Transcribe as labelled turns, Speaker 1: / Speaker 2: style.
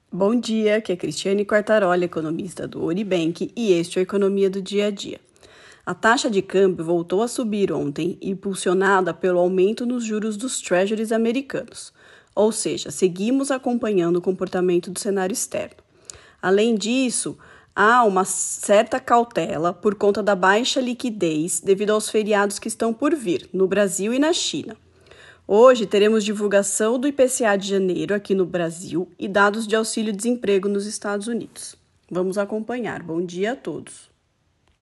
Speaker 1: Bom dia, aqui é Cristiane Quartaroli, economista do Oribank, e este é o Economia do Dia a Dia. A taxa de câmbio voltou a subir ontem, impulsionada pelo aumento nos juros dos treasuries americanos, ou seja, seguimos acompanhando o comportamento do cenário externo. Além disso, há uma certa cautela por conta da baixa liquidez devido aos feriados que estão por vir, no Brasil e na China. Hoje teremos divulgação do IPCA de janeiro aqui no Brasil e dados de auxílio-desemprego nos Estados Unidos. Vamos acompanhar. Bom dia a todos.